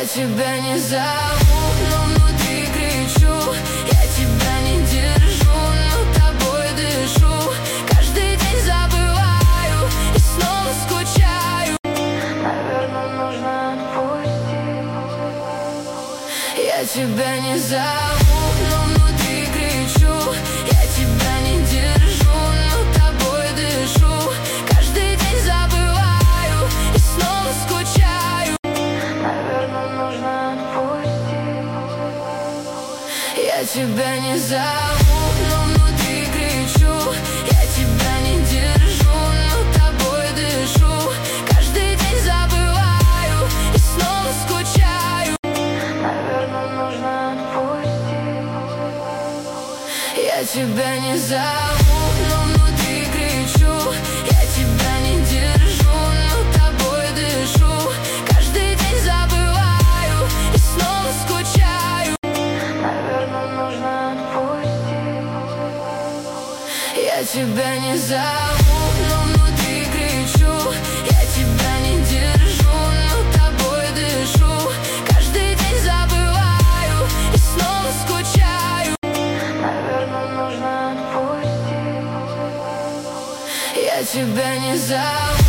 Я тебя не зову, но внутри кричу. Я тебя не держу, но тобой дышу. Каждый день забываю и снова скучаю. Наверное, нужно отпустить. Я тебя не зову, но внутри кричу. Я тебя не держу, но тобой дышу. Каждый день забываю и снова скучаю. Наверное, нужно отпустить. Я тебя не зову, но внутри кричу. Я тебя не держу, но тобой дышу. Каждый день забываю и снова скучаю. Наверное, нужно отпустить. Я тебя не зову, но внутри кричу. Я тебя не держу, но тобой дышу. Каждый день забываю и снова скучаю. Наверное, нужно отпустить. Я тебя не зову, но внутри кричу. Я тебя не держу, но тобой дышу. Каждый день забываю и снова скучаю. Наверное, нужно отпустить. Я тебя не зову.